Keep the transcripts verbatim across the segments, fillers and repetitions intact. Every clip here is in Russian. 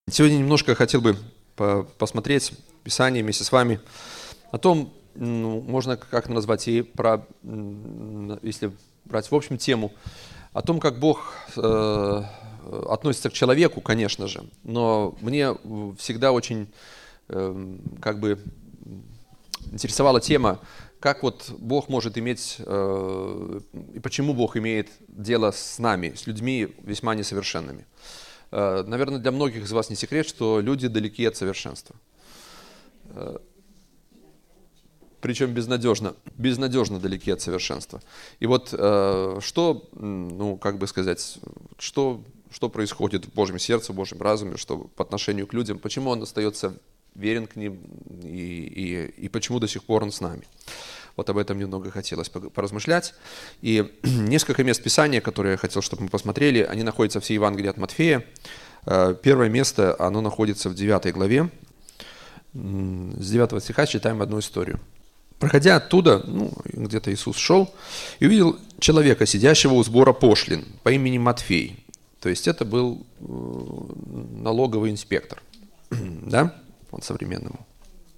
Сегодня немножко хотел бы посмотреть Писание вместе с вами о том, ну, можно как назвать и про, если брать в общем тему, о том, как Бог э, относится к человеку, конечно же, но мне всегда очень э, как бы интересовала тема, как вот Бог может иметь, э, и почему Бог имеет дело с нами, с людьми весьма несовершенными. Наверное, для многих из вас не секрет, что люди далеки от совершенства. Причем безнадежно, безнадежно далеки от совершенства. И вот что, ну, как бы сказать, что, что происходит в Божьем сердце, в Божьем разуме, что по отношению к людям, почему Он остается верен к ним и, и, и почему до сих пор Он с нами. Вот об этом немного хотелось поразмышлять. И несколько мест Писания, которые я хотел, чтобы мы посмотрели, они находятся в Евангелии от Матфея. Первое место, оно находится в девятой главе. С девятого стиха читаем одну историю. «Проходя оттуда, ну, где-то Иисус шел, и увидел человека, сидящего у сбора пошлин, по имени Матфей». То есть это был налоговый инспектор, да, он современному.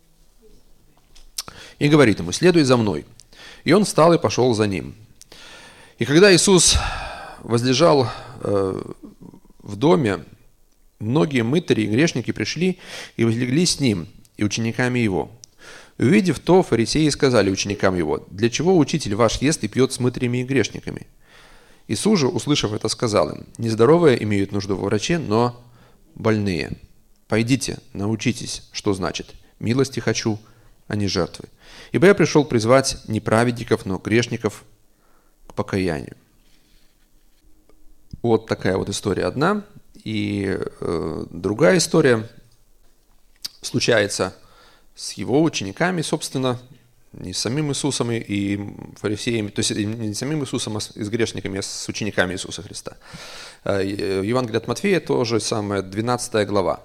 И говорит ему: «Следуй за мной». И он встал и пошел за ним. И когда Иисус возлежал э, в доме, многие мытари и грешники пришли и возлегли с ним и учениками его. И увидев то, фарисеи сказали ученикам его: «Для чего учитель ваш ест и пьет с мытарями и грешниками?» Иисус же, услышав это, сказал им: «Нездоровые имеют нужду во враче, но больные. Пойдите, научитесь, что значит: милости хочу, а не жертвы. Ибо я пришел призвать не праведников, но грешников к покаянию». Вот такая вот история одна. И э, другая история случается с его учениками, собственно, не с самим Иисусом и фарисеями, то есть не с самим Иисусом, а с грешниками, а с учениками Иисуса Христа. Евангелие от Матфея, то же самое, двенадцатая глава.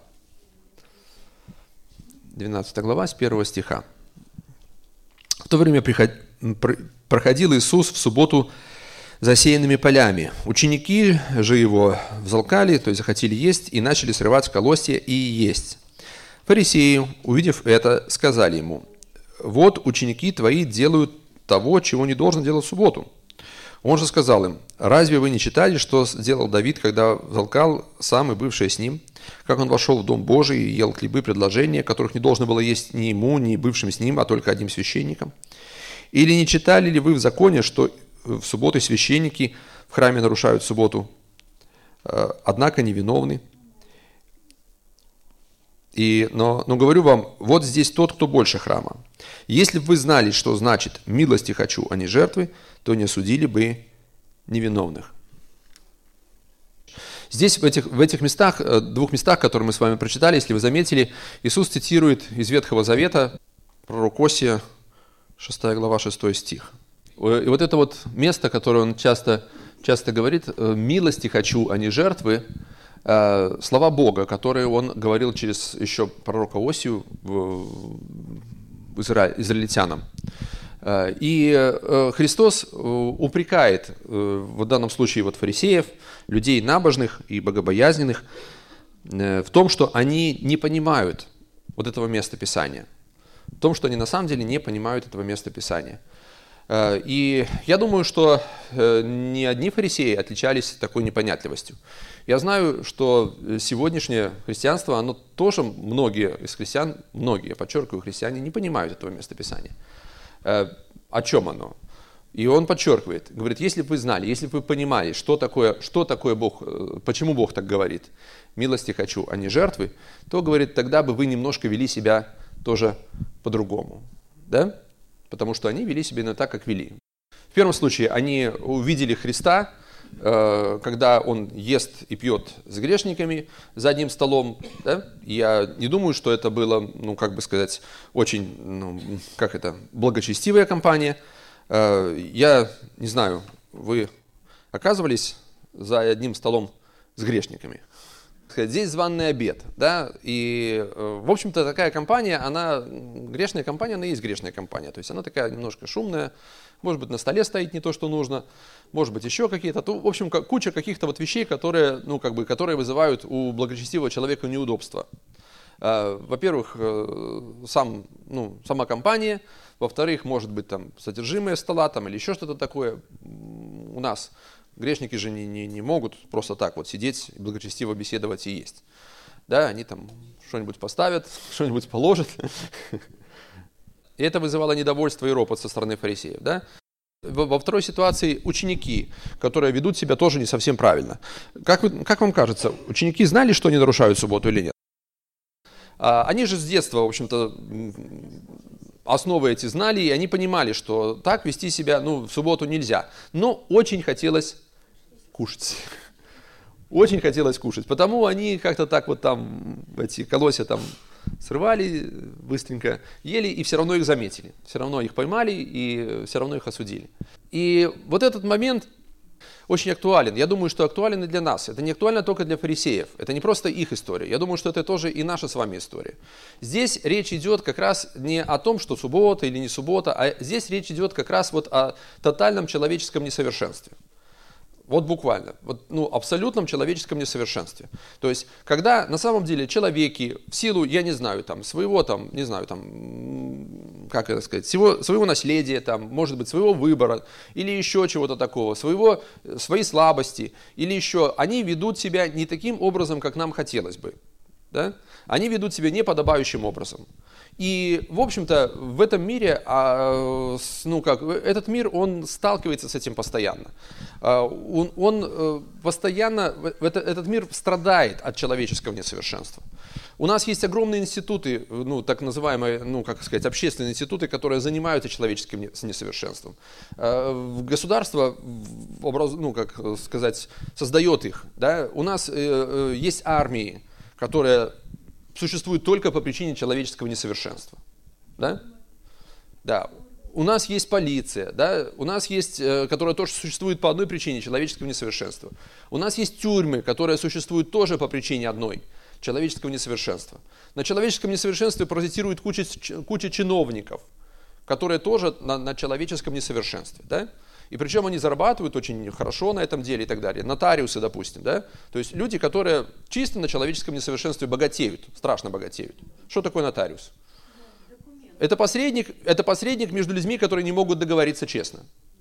двенадцатая глава, с первого стиха. «В то время проходил Иисус в субботу засеянными полями. Ученики же его взалкали, то есть захотели есть, и начали срывать колосья и есть. Фарисеи, увидев это, сказали ему: «Вот ученики твои делают того, чего не должен делать в субботу». Он же сказал им: «Разве вы не читали, что сделал Давид, когда взалкал сам и бывшие с ним? Как он вошел в Дом Божий и ел хлебы предложения, которых не должно было есть ни ему, ни бывшим с ним, а только одним священником? Или не читали ли вы в законе, что в субботу священники в храме нарушают субботу, однако невиновны? И, но, но говорю вам, вот здесь тот, кто больше храма. Если бы вы знали, что значит «милости хочу, а не жертвы», то не осудили бы невиновных». Здесь, в этих, в этих местах, двух местах, которые мы с вами прочитали, если вы заметили, Иисус цитирует из Ветхого Завета пророк Осия, шестая глава, шестой стих. И вот это вот место, которое он часто, часто говорит: «Милости хочу, а не жертвы», слова Бога, которые он говорил через еще пророка Осию израильтянам. И Христос упрекает в данном случае вот фарисеев, людей набожных и богобоязненных, в том, что они не понимают вот этого места Писания, в том, что они на самом деле не понимают этого места Писания. И я думаю, что не одни фарисеи отличались такой непонятливостью. Я знаю, что сегодняшнее христианство, оно тоже, многие из христиан, многие, я подчеркиваю, христиане не понимают этого места Писания. О чем оно? И он подчеркивает, говорит: если бы вы знали, если бы вы понимали, что такое, что такое Бог, почему Бог так говорит, «милости хочу, а не жертвы», то, говорит, тогда бы вы немножко вели себя тоже по-другому. Да? Потому что они вели себя именно так, как вели. В первом случае они увидели Христа, когда Он ест и пьет с грешниками за одним столом. Да? Я не думаю, что это было, ну, как бы сказать, очень, ну, как это, благочестивая компания. Я не знаю, вы оказывались за одним столом с грешниками? Здесь званый обед, да, и, в общем-то, такая компания, она, грешная компания, она и есть грешная компания, то есть она такая немножко шумная, может быть, на столе стоит не то, что нужно, может быть, еще какие-то, то, в общем, куча каких-то вот вещей, которые, ну, как бы, которые вызывают у благочестивого человека неудобства. Во-первых, сам, ну, сама компания, во-вторых, может быть, там, содержимое стола, там, или еще что-то такое. У нас грешники же не, не, не могут просто так вот сидеть, благочестиво беседовать и есть. Да, они там что-нибудь поставят, что-нибудь положат. И это вызывало недовольство и ропот со стороны фарисеев. Да? Во второй ситуации ученики, которые ведут себя тоже не совсем правильно. Как, вы, как вам кажется, ученики знали, что они нарушают субботу или нет? А, они же с детства, в общем-то, основы эти знали, и они понимали, что так вести себя, ну, в субботу нельзя. Но очень хотелось кушать. Очень хотелось кушать. Потому они как-то так вот там, эти колосья там срывали быстренько, ели, и все равно их заметили. Все равно их поймали, и все равно их осудили. И вот этот момент очень актуален. Я думаю, что актуален и для нас. Это не актуально только для фарисеев. Это не просто их история. Я думаю, что это тоже и наша с вами история. Здесь речь идет как раз не о том, что суббота или не суббота, а здесь речь идет как раз вот о тотальном человеческом несовершенстве. Вот буквально, вот, ну, абсолютном человеческом несовершенстве. То есть, когда на самом деле человеки в силу, я не знаю, там, своего, там, не знаю, там, как это сказать, всего, своего наследия, там, может быть, своего выбора, или еще чего-то такого, своего, своей слабости, или еще, они ведут себя не таким образом, как нам хотелось бы. Да? Они ведут себя неподобающим образом. И, в общем-то, в этом мире, ну как, этот мир, он сталкивается с этим постоянно. Он, он постоянно, этот мир страдает от человеческого несовершенства. У нас есть огромные институты, ну, так называемые, ну, как сказать, общественные институты, которые занимаются человеческим несовершенством. Государство, ну, как сказать, создает их. Да? У нас есть армии, которые существуют только по причине человеческого несовершенства. Да? Да. У нас есть полиция, да? У нас есть, которая тоже существует по одной причине человеческого несовершенства. У нас есть тюрьмы, которые существуют тоже по причине одной человеческого несовершенства. На человеческом несовершенстве паразитирует куча, куча чиновников, которые тоже на, на человеческом несовершенстве. Да? И причем они зарабатывают очень хорошо на этом деле и так далее. Нотариусы, допустим, да? То есть люди, которые чисто на человеческом несовершенстве богатеют, страшно богатеют. Что такое нотариус? Это посредник, это посредник между людьми, которые не могут договориться честно.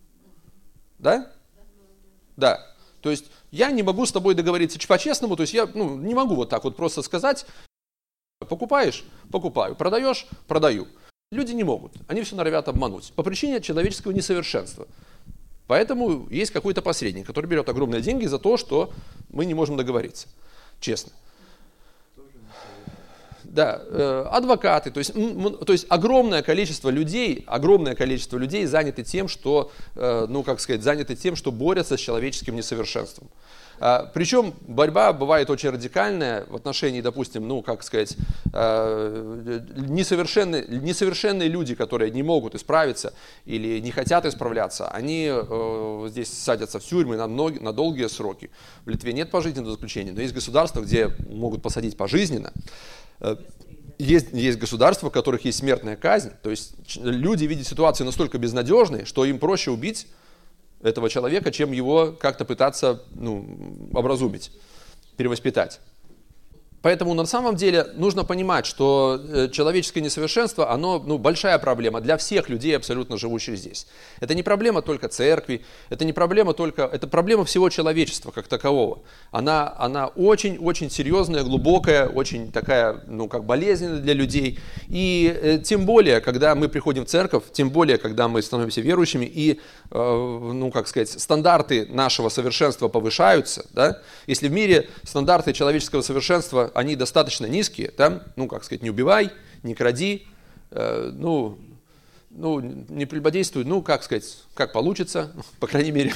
Да? Да. То есть я не могу с тобой договориться по-честному, то есть я, ну, не могу вот так вот просто сказать, покупаешь? Покупаю. Продаешь? Продаю. Люди не могут, они все норовят обмануть по причине человеческого несовершенства. Поэтому есть какой-то посредник, который берет огромные деньги за то, что мы не можем договориться. Честно. Да, э, адвокаты, то есть, м, то есть огромное количество людей, огромное количество людей заняты тем, что, э, ну как сказать, заняты тем, что борются с человеческим несовершенством. А, причем борьба бывает очень радикальная в отношении, допустим, ну как сказать, э, несовершенные, несовершенные люди, которые не могут исправиться или не хотят исправляться, они э, здесь садятся в тюрьмы на, многие, на долгие сроки. В Литве нет пожизненного заключения, но есть государства, где могут посадить пожизненно. Есть, есть государства, в которых есть смертная казнь, то есть люди видят ситуацию настолько безнадежной, что им проще убить этого человека, чем его как-то пытаться, ну, образумить, перевоспитать. Поэтому на самом деле нужно понимать, что человеческое несовершенство, оно, ну, большая проблема для всех людей, абсолютно живущих здесь. Это не проблема только церкви, это не проблема только, это проблема всего человечества как такового. Она, она очень-очень серьезная, глубокая, очень такая, ну, как болезненная для людей. И э, тем более, когда мы приходим в церковь, тем более, когда мы становимся верующими, и, э, ну, как сказать, стандарты нашего совершенства повышаются, да? Если в мире стандарты человеческого совершенства они достаточно низкие, да? Ну, как сказать, не убивай, не кради, э, ну, ну, не прелюбодействуй, ну, как сказать, как получится, по крайней мере,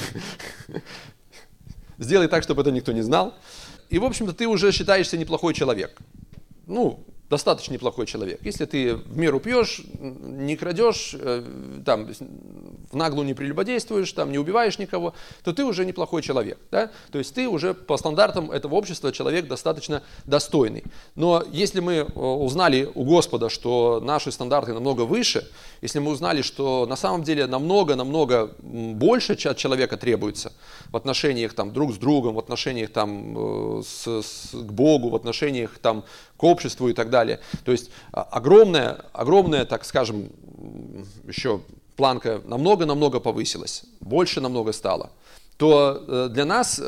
сделай так, чтобы это никто не знал. И, в общем-то, ты уже считаешься неплохой человек. Ну, достаточно неплохой человек. Если ты в меру пьешь, не крадешь, там, в наглую не прелюбодействуешь, там, не убиваешь никого, то ты уже неплохой человек. Да? То есть ты уже по стандартам этого общества человек достаточно достойный. Но если мы узнали у Господа, что наши стандарты намного выше, если мы узнали, что на самом деле намного-намного больше от человека требуется в отношениях там, друг с другом, в отношениях там, с, с, к Богу, в отношениях там, к обществу и так далее. То есть огромная, огромная, так скажем, еще планка намного-намного повысилась, больше намного стало, то для нас,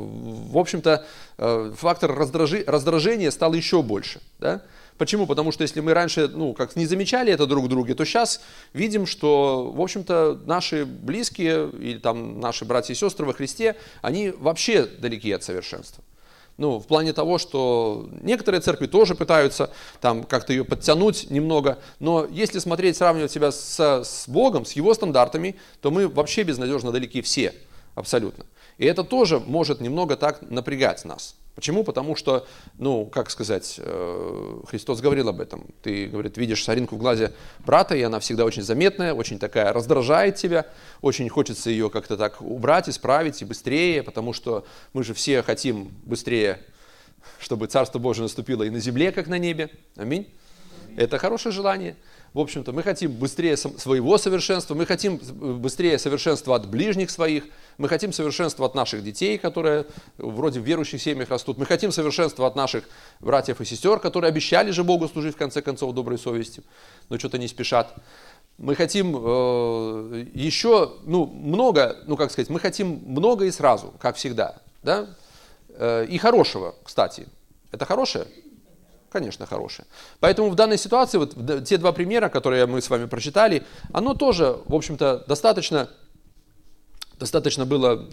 в общем-то, фактор раздражи, раздражения стал еще больше. Да? Почему? Потому что если мы раньше, ну, как не замечали это друг в друге, то сейчас видим, что, в общем-то, наши близкие или там наши братья и сестры во Христе, они вообще далеки от совершенства. Ну, в плане того, что некоторые церкви тоже пытаются там как-то ее подтянуть немного, но если смотреть, сравнивать себя с, с Богом, с Его стандартами, то мы вообще безнадежно далеки все, абсолютно. И это тоже может немного так напрягать нас. Почему? Потому что, ну, как сказать, Христос говорил об этом. Ты, говорит, видишь соринку в глазе брата, и она всегда очень заметная, очень такая раздражает тебя, очень хочется ее как-то так убрать, исправить и быстрее, потому что мы же все хотим быстрее, чтобы Царство Божие наступило и на земле, как на небе. Аминь. Это хорошее желание. В общем-то, мы хотим быстрее своего совершенства, мы хотим быстрее совершенства от ближних своих, мы хотим совершенства от наших детей, которые вроде в верующих семьях растут, мы хотим совершенства от наших братьев и сестер, которые обещали же Богу служить в конце концов доброй совестью, но что-то не спешат. Мы хотим э, еще, ну, много, ну, как сказать, мы хотим много и сразу, как всегда, да, э, и хорошего, кстати. Это хорошее? Конечно, хорошее. Поэтому в данной ситуации, вот те два примера, которые мы с вами прочитали, оно тоже, в общем-то, достаточно, достаточно было,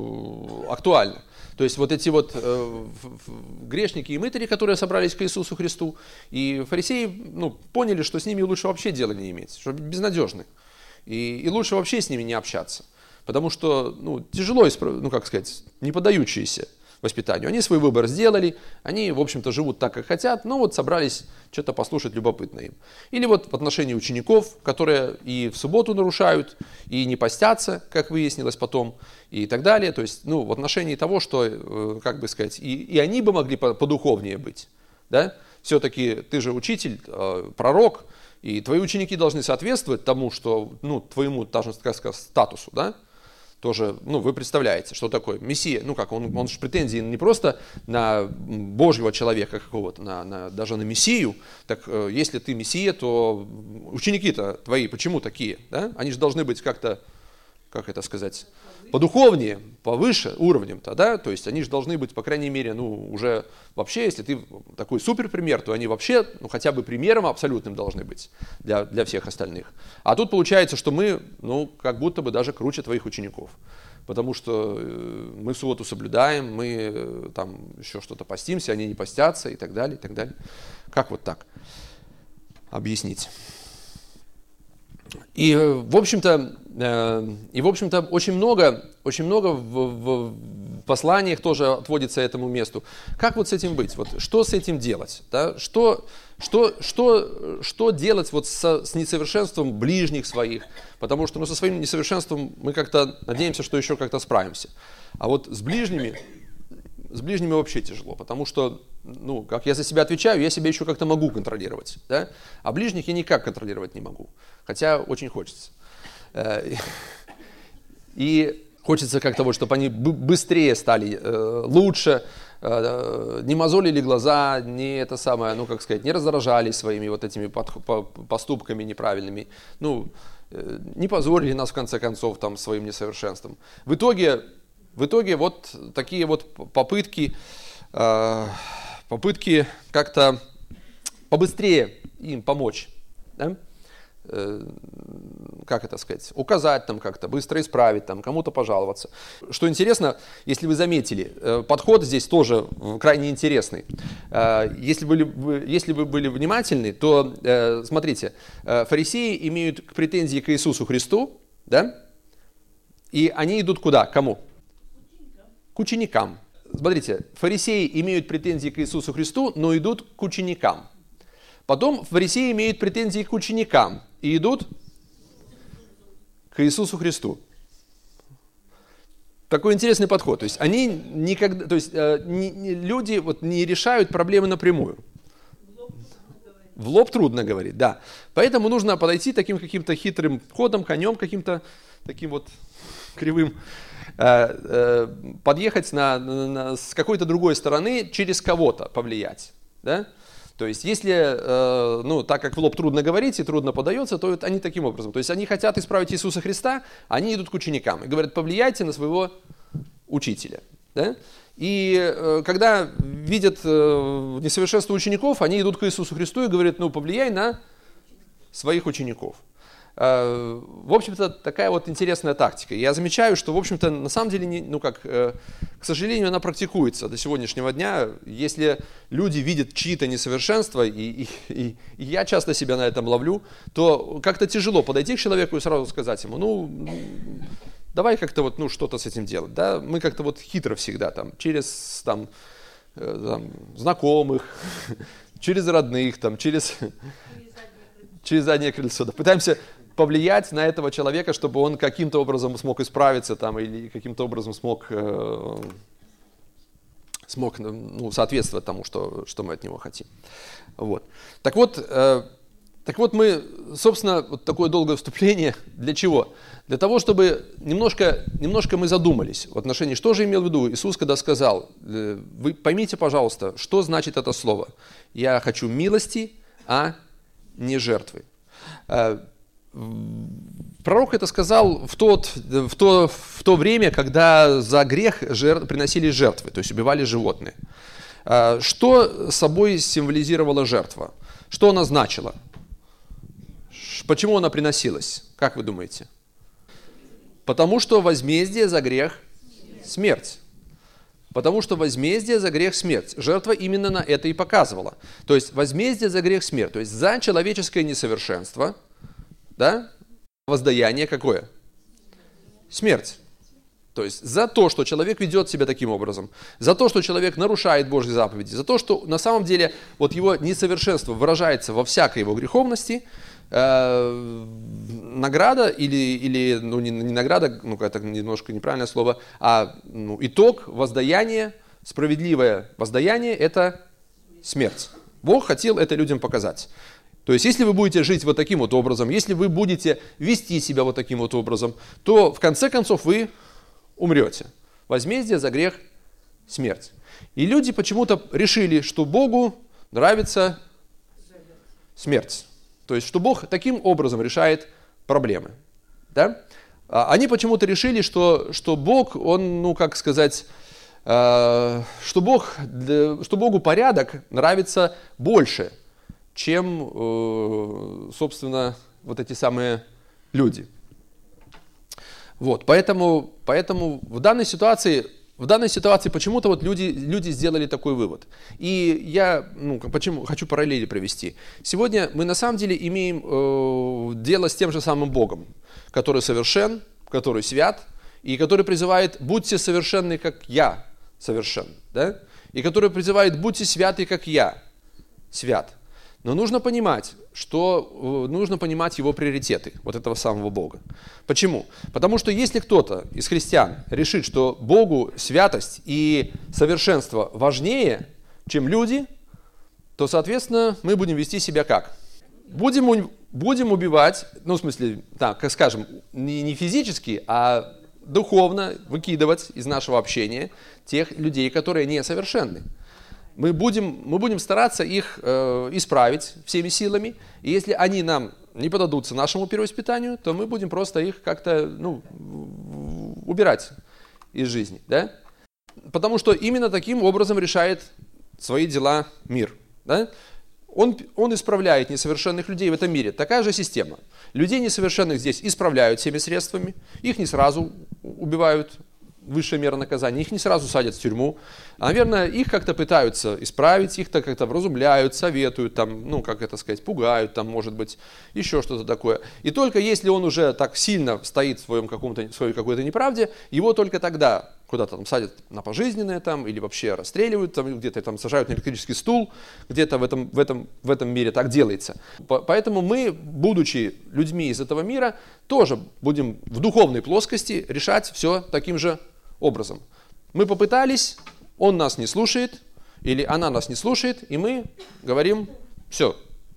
ну, актуально. То есть вот эти вот э, грешники и мытари, которые собрались к Иисусу Христу, и фарисеи, ну, поняли, что с ними лучше вообще дела не иметь, что безнадежны, и, и лучше вообще с ними не общаться, потому что, ну, тяжело, ну, как сказать, не поддающиеся воспитанию. Они свой выбор сделали, они, в общем-то, живут так, как хотят, но вот собрались что-то послушать любопытно им. Или вот в отношении учеников, которые и в субботу нарушают, и не постятся, как выяснилось потом, и так далее. То есть, ну, в отношении того, что, как бы сказать, и, и они бы могли подуховнее быть, да? Все-таки ты же учитель, пророк, и твои ученики должны соответствовать тому, что, ну, твоему, даже, так сказать, статусу, да? Тоже, ну, вы представляете, что такое Мессия, ну как, он, он же претензии не просто на Божьего человека какого-то, на, на, даже на Мессию, так э, если ты Мессия, то ученики-то твои почему такие, да? Они же должны быть как-то, как это сказать, подуховнее, повыше уровнем-то, да, то есть они же должны быть, по крайней мере, ну, уже вообще, если ты такой суперпример, то они вообще, ну, хотя бы примером абсолютным должны быть для, для всех остальных. А тут получается, что мы, ну, как будто бы даже круче твоих учеников, потому что мы субботу соблюдаем, мы там еще что-то постимся, они не постятся и так далее, и так далее. Как вот так объяснить? И, в общем-то, и, в общем-то, очень много, очень много в, в посланиях тоже отводится этому месту. Как вот с этим быть? Вот что с этим делать? Да? Что, что, что, что делать вот со, с несовершенством ближних своих? Потому что, ну, со своим несовершенством мы как-то надеемся, что еще как-то справимся. А вот с ближними, с ближними вообще тяжело, потому что, ну, как я за себя отвечаю, я себя еще как-то могу контролировать, да? А ближних я никак контролировать не могу, хотя очень хочется. И хочется как-то вот, чтобы они быстрее стали лучше, не мозолили глаза, не это самое, ну, как сказать, не раздражали своими вот этими поступками неправильными, ну, не позорили нас в конце концов там своим несовершенством. В итоге, в итоге вот такие вот попытки, попытки как-то побыстрее им помочь, да? Как это сказать, указать там как-то, быстро исправить, там, кому-то пожаловаться. Что интересно, если вы заметили, подход здесь тоже крайне интересный. Если, были, если вы были внимательны, то, смотрите, фарисеи имеют претензии к Иисусу Христу, да? И они идут куда? К кому? К ученикам. Смотрите, фарисеи имеют претензии к Иисусу Христу, но идут к ученикам. Потом фарисеи имеют претензии к ученикам и идут к Иисусу Христу. Такой интересный подход. То есть они никогда, то есть э, не, не, люди вот не решают проблемы напрямую. В лоб трудно говорить, да. Поэтому нужно подойти таким каким-то хитрым ходом, конем каким-то таким вот кривым, э, э, подъехать на, на, с какой-то другой стороны, через кого-то повлиять, да. То есть, если, э, ну, так как в лоб трудно говорить и трудно подается, то они таким образом. То есть, они хотят исправить Иисуса Христа, они идут к ученикам и говорят, повлияйте на своего учителя. Да? И э, когда видят э, несовершенство учеников, они идут к Иисусу Христу и говорят, ну, повлияй на своих учеников. Э, в общем-то, такая вот интересная тактика. Я замечаю, что, в общем-то, на самом деле, не, ну, как, э, к сожалению, она практикуется до сегодняшнего дня. Если люди видят чьи-то несовершенства, и, и, и, и я часто себя на этом ловлю, то как-то тяжело подойти к человеку и сразу сказать ему, ну, давай как-то вот, ну, что-то с этим делать. Да? Мы как-то вот хитро всегда, там, через там, э, там, знакомых, через родных, там, через, через заднее крыльцо. Да, пытаемся повлиять на этого человека, чтобы он каким-то образом смог исправиться там, или каким-то образом смог, э, смог ну, соответствовать тому, что, что мы от него хотим. Вот. Так вот, э, так вот мы, собственно, вот такое долгое вступление для чего? Для того, чтобы немножко, немножко мы задумались в отношении, что же имел в виду Иисус, когда сказал, э, вы поймите, пожалуйста, что значит это слово. Я хочу милости, а не жертвы. Э, Пророк это сказал в, тот, в, то, в то время, когда за грех жертв, приносили жертвы, то есть убивали животные. Что собой символизировала жертва? Что она значила? Почему она приносилась? Как вы думаете? Потому что возмездие за грех – смерть. Потому что возмездие за грех – смерть. Жертва именно на это и показывала. То есть возмездие за грех – смерть. То есть за человеческое несовершенство – да? Воздаяние какое? Смерть. То есть за то, что человек ведет себя таким образом, за то, что человек нарушает Божьи заповеди, за то, что на самом деле вот его несовершенство выражается во всякой его греховности, э, награда или, или ну, не, не награда, ну это немножко неправильное слово, а ну, итог, воздаяние, справедливое воздаяние – это смерть. Бог хотел это людям показать. То есть, если вы будете жить вот таким вот образом, если вы будете вести себя вот таким вот образом, то в конце концов вы умрете. Возмездие за грех – смерть. И люди почему-то решили, что Богу нравится смерть. То есть, что Бог таким образом решает проблемы. Да? Они почему-то решили, что, что Бог, он, ну как сказать, э, что, Бог, что Богу порядок нравится больше, чем, собственно, вот эти самые люди. Вот, поэтому, поэтому в данной ситуации, в данной ситуации почему-то вот люди, люди сделали такой вывод. И я ну, почему, хочу параллели провести. Сегодня мы на самом деле имеем э, дело с тем же самым Богом, который совершен, который свят, и который призывает «будьте совершенны, как я совершен». Да? И который призывает «будьте святы, как я свят». Но нужно понимать, что нужно понимать его приоритеты, вот этого самого Бога. Почему? Потому что если кто-то из христиан решит, что Богу святость и совершенство важнее, чем люди, то, соответственно, мы будем вести себя как? Будем, будем убивать, ну, в смысле, так, как скажем, не, не физически, а духовно выкидывать из нашего общения тех людей, которые несовершенны. Мы будем, мы будем стараться их э, исправить всеми силами, и если они нам не подадутся нашему перевоспитанию, то мы будем просто их как-то ну, убирать из жизни. Да? Потому что именно таким образом решает свои дела мир. Да? Он, он исправляет несовершенных людей в этом мире. Такая же система. Людей несовершенных здесь исправляют всеми средствами, их не сразу убивают. Высшая мера наказания, их не сразу садят в тюрьму, а, наверное, их как-то пытаются исправить, их-то как-то вразумляют, советуют, там, ну, как это сказать, пугают, там, может быть, еще что-то такое. И только если он уже так сильно стоит в своем каком-то, в своей какой-то неправде, его только тогда куда-то там садят на пожизненное там, или вообще расстреливают, там, где-то там сажают на электрический стул, где-то в этом, в, этом, в этом мире так делается. Поэтому мы, будучи людьми из этого мира, тоже будем в духовной плоскости решать все таким же образом. Мы попытались, он нас не слушает, или она нас не слушает, и мы говорим: все,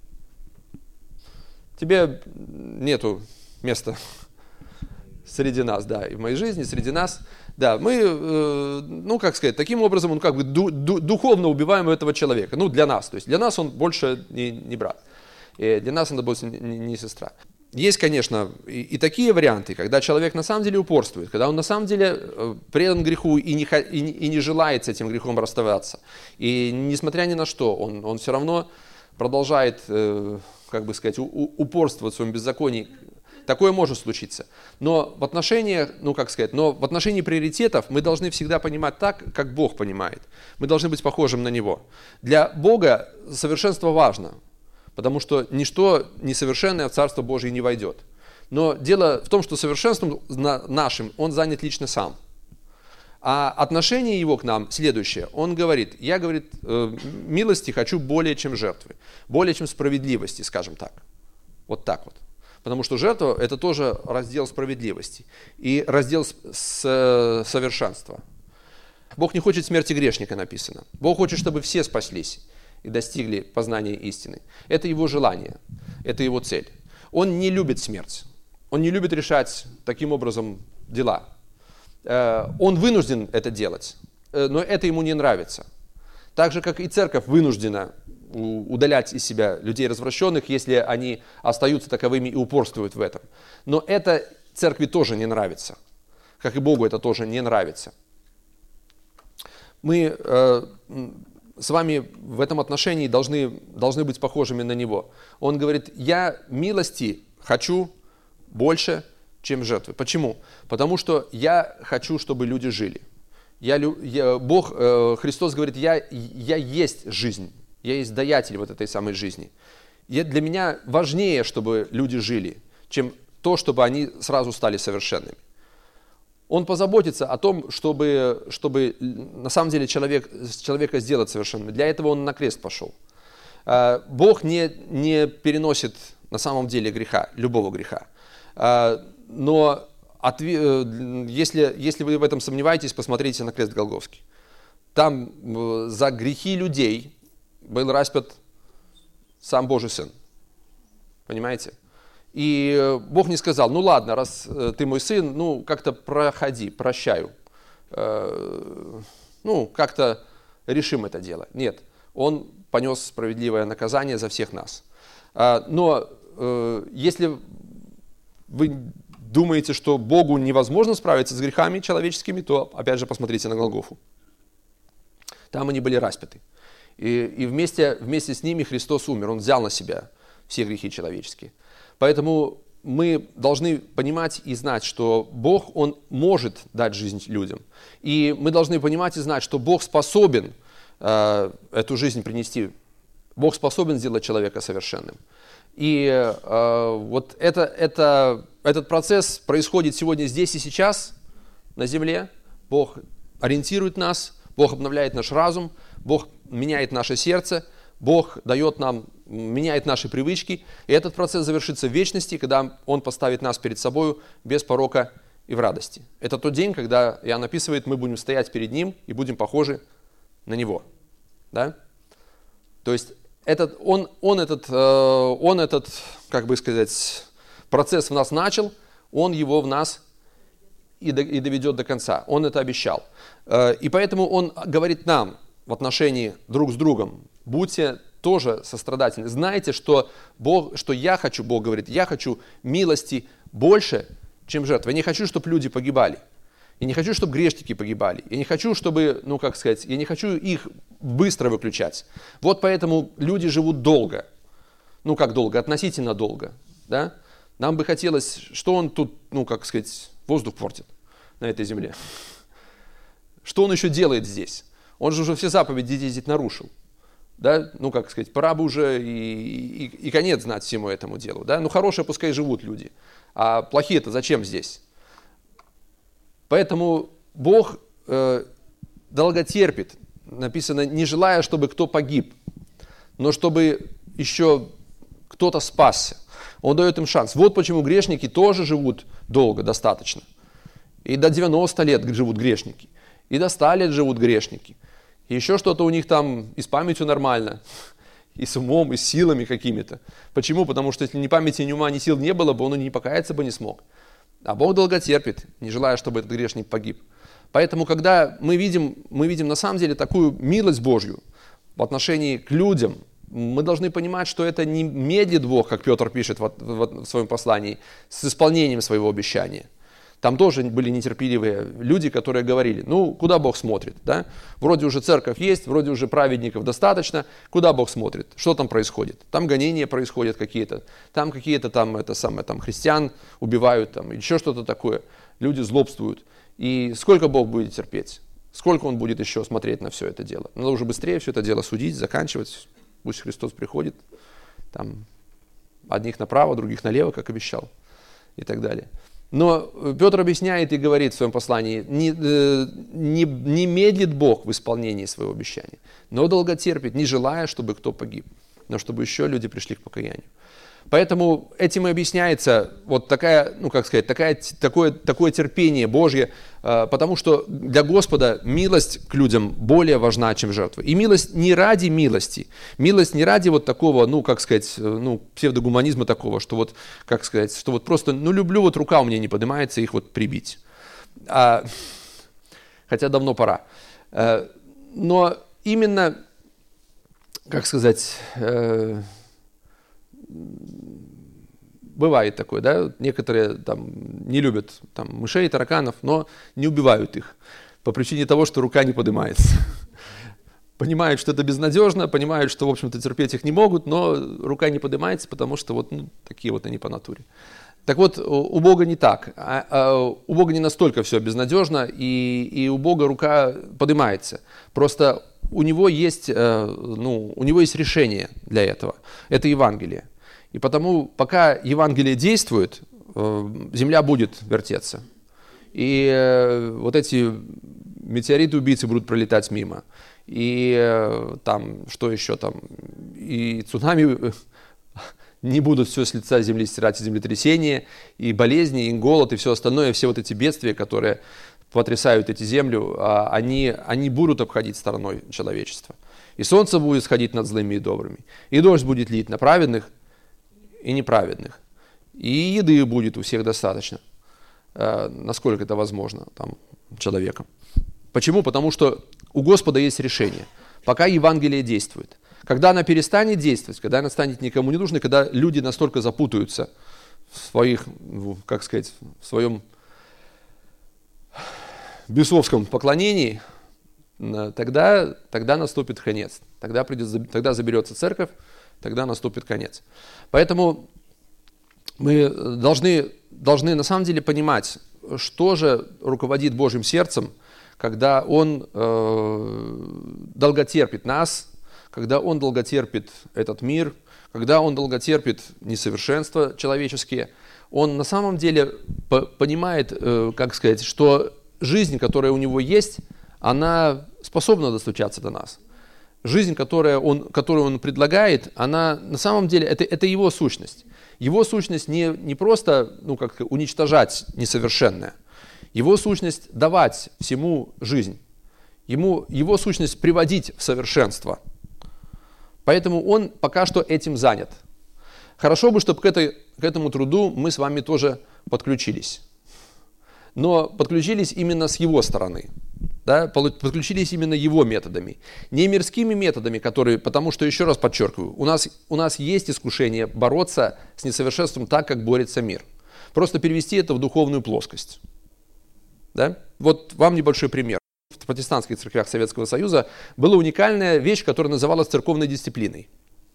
тебе нету места среди нас, да, и в моей жизни, среди нас. Да, мы, э, ну, как сказать, таким образом, он как бы ду- ду- духовно убиваем этого человека. Ну, для нас. То есть для нас он больше не, не брат. И для нас он больше не, не, не сестра. Есть, конечно, и, и такие варианты, когда человек на самом деле упорствует, когда он на самом деле э, предан греху и не, и, и не желает с этим грехом расставаться. И несмотря ни на что, он, он все равно продолжает, э, как бы сказать, у, упорствовать в своем беззаконии. Такое может случиться. Но в отношении, ну как сказать, но в отношении приоритетов мы должны всегда понимать так, как Бог понимает. Мы должны быть похожим на Него. Для Бога совершенство важно, потому что ничто несовершенное в Царство Божие не войдет. Но дело в том, что совершенством нашим Он занят лично сам. А отношение Его к нам следующее. Он говорит: я, говорит, милости хочу более, чем жертвы, более, чем справедливости, скажем так. Вот так вот. Потому что жертва – это тоже раздел справедливости и раздел с, с, совершенства. Бог не хочет смерти грешника, написано. Бог хочет, чтобы все спаслись и достигли познания истины. Это Его желание, это Его цель. Он не любит смерть, Он не любит решать таким образом дела. Он вынужден это делать, но это Ему не нравится. Так же, как и церковь вынуждена удалять из себя людей развращенных, если они остаются таковыми и упорствуют в этом. Но это церкви тоже не нравится, как и Богу это тоже не нравится. Мы э, с вами в этом отношении должны, должны быть похожими на Него. Он говорит: я милости хочу больше, чем жертвы. Почему? Потому что я хочу, чтобы люди жили. Я, я, Бог, э, Христос говорит: я, я есть жизнь. Я есть даятель вот этой самой жизни. И для меня важнее, чтобы люди жили, чем то, чтобы они сразу стали совершенными. Он позаботится о том, чтобы, чтобы на самом деле человек, человека сделать совершенным. Для этого он на крест пошел. Бог не, не переносит на самом деле греха, любого греха. Но если, если вы в этом сомневаетесь, посмотрите на крест Голгофский. Там за грехи людей был распят сам Божий Сын. Понимаете? И Бог не сказал: ну ладно, раз ты мой сын, ну как-то проходи, прощаю. Ну, как-то решим это дело. Нет, Он понес справедливое наказание за всех нас. Но если вы думаете, что Богу невозможно справиться с грехами человеческими, то опять же посмотрите на Голгофу. Там они были распяты. И, и вместе, вместе с ними Христос умер, Он взял на себя все грехи человеческие. Поэтому мы должны понимать и знать, что Бог, Он может дать жизнь людям. И мы должны понимать и знать, что Бог способен э, эту жизнь принести. Бог способен сделать человека совершенным. И э, вот это, это, этот процесс происходит сегодня здесь и сейчас на земле. Бог ориентирует нас, Бог обновляет наш разум, Бог меняет наше сердце, Бог дает нам, меняет наши привычки. И этот процесс завершится в вечности, когда Он поставит нас перед собой без порока и в радости. Это тот день, когда Иоанн описывает, мы будем стоять перед Ним и будем похожи на Него. Да? То есть этот, он, он, этот, он этот, как бы сказать, процесс в нас начал, Он его в нас и доведет до конца. Он это обещал. И поэтому Он говорит нам в отношении друг с другом: будьте тоже сострадательны. Знайте, что, Бог, что я хочу, Бог говорит, я хочу милости больше, чем жертв. Я не хочу, чтобы люди погибали. Я не хочу, чтобы грешники погибали. Я не хочу, чтобы, ну как сказать, я не хочу их быстро выключать. Вот поэтому люди живут долго. Ну как долго? Относительно долго. Да? Нам бы хотелось, что он тут, ну как сказать, воздух портит на этой земле. Что он еще делает здесь? Он же уже все заповеди десять нарушил. Да? Ну, как сказать, пора бы уже и, и, и конец знать всему этому делу. Да? Ну, хорошие пускай живут люди. А плохие-то зачем здесь? Поэтому Бог э, долготерпит, написано, не желая, чтобы кто погиб, но чтобы еще кто-то спасся. Он дает им шанс. Вот почему грешники тоже живут долго, достаточно. И до девяноста лет живут грешники, и до ста лет живут грешники. И еще что-то у них там и с памятью нормально, и с умом, и с силами какими-то. Почему? Потому что если ни памяти, ни ума, ни сил не было бы, он и не покаяться бы не смог. А Бог долго терпит, не желая, чтобы этот грешник погиб. Поэтому, когда мы видим, мы видим на самом деле такую милость Божью в отношении к людям, мы должны понимать, что это не медлит Бог, как Петр пишет в, в, в своем послании, с исполнением своего обещания. Там тоже были нетерпеливые люди, которые говорили, ну, куда Бог смотрит, да? Вроде уже церковь есть, вроде уже праведников достаточно, куда Бог смотрит? Что там происходит? Там гонения происходят какие-то, там какие-то там, это самое, там христиан убивают, там еще что-то такое, люди злобствуют. И сколько Бог будет терпеть? Сколько Он будет еще смотреть на все это дело? Надо уже быстрее все это дело судить, заканчивать, пусть Христос приходит, там, одних направо, других налево, как обещал, и так далее. Но Петр объясняет и говорит в своем послании, не, не, не медлит Бог в исполнении своего обещания, но долго терпит, не желая, чтобы кто погиб, но чтобы еще люди пришли к покаянию. Поэтому этим и объясняется вот такая, ну как сказать, такая, такое, такое терпение Божье, потому что для Господа милость к людям более важна, чем жертва. И милость не ради милости, милость не ради вот такого, ну как сказать, ну псевдогуманизма такого, что вот, как сказать, что вот просто, ну люблю, вот рука у меня не поднимается их вот прибить. А, хотя давно пора. Но именно, как сказать... Бывает такое, да, некоторые там не любят там, мышей, тараканов, но не убивают их по причине того, что рука не поднимается. Понимают, что это безнадежно, понимают, что, в общем-то, терпеть их не могут, но рука не поднимается, потому что вот ну, такие вот они по натуре. Так вот, у Бога не так. А, а, у Бога не настолько все безнадежно, и, и у Бога рука поднимается. Просто у него есть, ну, у него есть решение для этого. Это Евангелие. И потому, пока Евангелие действует, земля будет вертеться. И вот эти метеориты-убийцы будут пролетать мимо. И там, что еще там, и цунами не будут все с лица земли стирать, и землетрясения, и болезни, и голод, и все остальное, все вот эти бедствия, которые потрясают эти землю, они, они будут обходить стороной человечества. И солнце будет сходить над злыми и добрыми, и дождь будет лить на праведных и неправедных, и еды будет у всех достаточно, насколько это возможно там, человеком. Почему? Потому что у Господа есть решение, пока Евангелие действует. Когда она перестанет действовать, когда она станет никому не нужной, когда люди настолько запутаются в своих, как сказать, в своем бесовском поклонении, тогда, тогда наступит конец. Тогда, придет, тогда заберется церковь, тогда наступит конец. Поэтому мы должны, должны на самом деле понимать, что же руководит Божьим сердцем, когда Он э, долготерпит нас, когда Он долготерпит этот мир, когда Он долготерпит несовершенства человеческие. Он на самом деле понимает, э, как сказать, что жизнь, которая у Него есть, она способна достучаться до нас. Жизнь, которая он, которую Он предлагает, она на самом деле, это, это Его сущность. Его сущность не, не просто ну, как, уничтожать несовершенное. Его сущность давать всему жизнь. Ему, его сущность приводить в совершенство. Поэтому Он пока что этим занят. Хорошо бы, чтобы к, этой, к этому труду мы с вами тоже подключились. Но подключились именно с Его стороны. Да, подключились именно Его методами. Не мирскими методами, которые, потому что, еще раз подчеркиваю, у нас, у нас есть искушение бороться с несовершенством так, как борется мир. Просто перевести это в духовную плоскость. Да? Вот вам небольшой пример. В протестантских церквях Советского Союза была уникальная вещь, которая называлась церковной дисциплиной.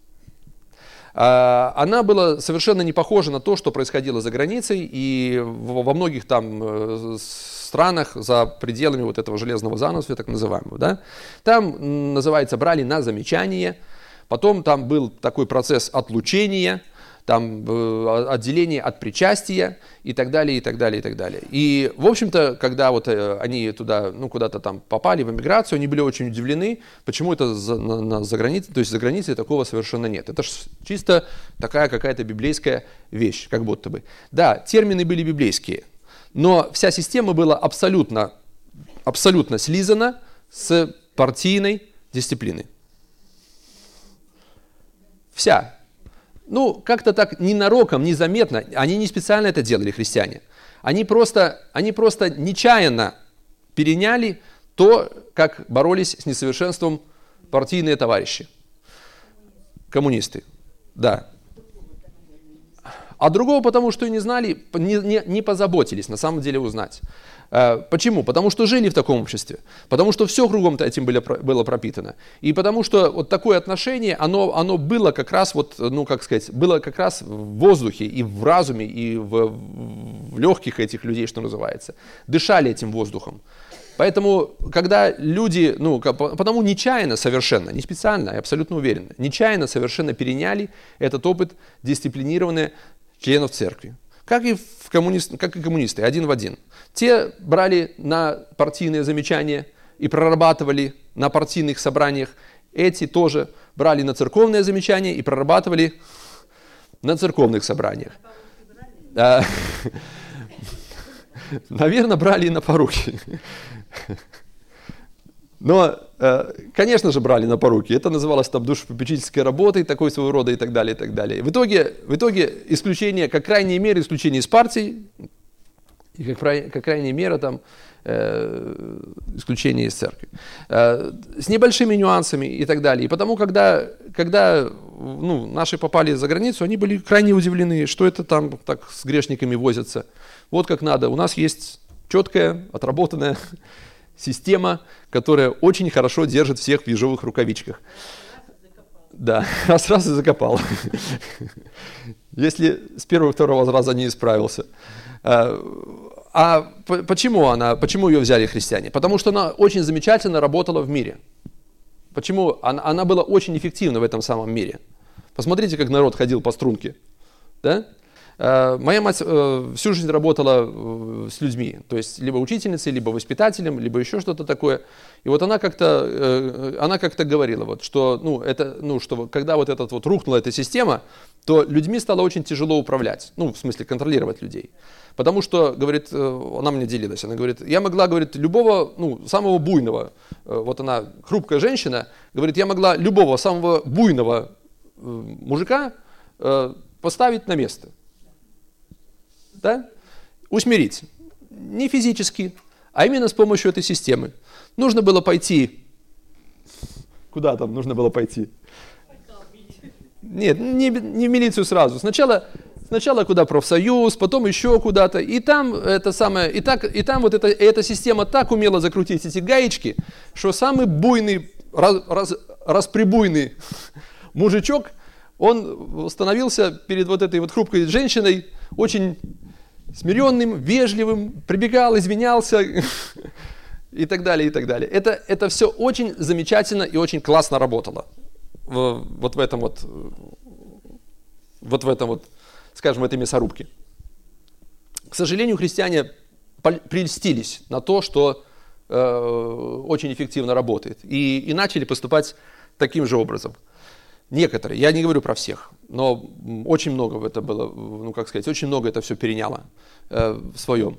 Она была совершенно не похожа на то, что происходило за границей, и во многих там странах за пределами вот этого железного занавеса, так называемого. Да? Там, называется, брали на замечание, потом там был такой процесс отлучения, там отделение от причастия и так далее, и так далее, и так далее. И, в общем-то, когда вот они туда, ну, куда-то там попали в эмиграцию, они были очень удивлены, почему это за, на, на, за границей, то есть за границей такого совершенно нет. Это ж чисто такая какая-то библейская вещь, как будто бы. Да, термины были библейские, но вся система была абсолютно, абсолютно слизана с партийной дисциплины. Вся. Ну, как-то так ненароком, незаметно, они не специально это делали, христиане. Они просто, они просто нечаянно переняли то, как боролись с несовершенством партийные товарищи. Коммунисты. Да. А другого потому, что и не знали, не, не, не позаботились на самом деле узнать. Почему? Потому что жили в таком обществе, потому что все кругом-то этим было, было пропитано. И потому что вот такое отношение, оно, оно было как раз, вот, ну, как сказать, было как раз в воздухе и в разуме, и в, в легких этих людей, что называется. Дышали этим воздухом. Поэтому, когда люди, ну, потому нечаянно совершенно, не специально, я абсолютно уверен, нечаянно совершенно переняли этот опыт дисциплинированных членов церкви. Как и, в коммунист, как и коммунисты, один в один. Те брали на партийные замечания и прорабатывали на партийных собраниях. Эти тоже брали на церковные замечания и прорабатывали на церковных собраниях. Наверное, брали и на поруки. Но, конечно же, брали на поруки. Это называлось там душепопечительской работой, такой своего рода и так далее, и так далее. В итоге, в итоге исключение, как крайняя мера, исключение из партий, и как, как крайняя мера там, э, исключение из церкви. Э, с небольшими нюансами и так далее. И потому, когда, когда ну, наши попали за границу, они были крайне удивлены, что это там так с грешниками возятся. Вот как надо. У нас есть четкая, отработанная система, которая очень хорошо держит всех в ежовых рукавичках. Да, раз раз и закопал. Если с первого-второго раза не исправился. А почему она, почему ее взяли христиане? Потому что она очень замечательно работала в мире. Почему? Она, она была очень эффективна в этом самом мире. Посмотрите, как народ ходил по струнке. Да? Моя мать всю жизнь работала с людьми, то есть либо учительницей, либо воспитателем, либо еще что-то такое. И вот она как-то, она как-то говорила, вот, что, ну, это, ну, что когда вот этот вот рухнула эта система, то людьми стало очень тяжело управлять, ну, в смысле контролировать людей. Потому что, говорит, она мне делилась, она говорит, я могла, говорит, любого, ну, самого буйного, вот она хрупкая женщина, говорит, я могла любого самого буйного мужика поставить на место. Да? Усмирить. Не физически, а именно с помощью этой системы. Нужно было пойти. Куда там нужно было пойти? Нет, не, не в милицию сразу. Сначала, сначала куда профсоюз, потом еще куда-то. И там, это самое, и так, и там вот эта, эта система так умела закрутить эти гаечки, что самый буйный, раз, раз, расприбуйный мужичок, он становился перед вот этой вот хрупкой женщиной очень смиренным, вежливым, прибегал, извинялся и так далее, и так далее. Это, это все очень замечательно и очень классно работало. В, вот в этом вот, вот в этом вот, скажем, в этой мясорубке. К сожалению, христиане прельстились на то, что э, очень эффективно работает, и, и начали поступать таким же образом. Некоторые, я не говорю про всех, но очень много это было, ну как сказать, очень много это все переняло э, в своем,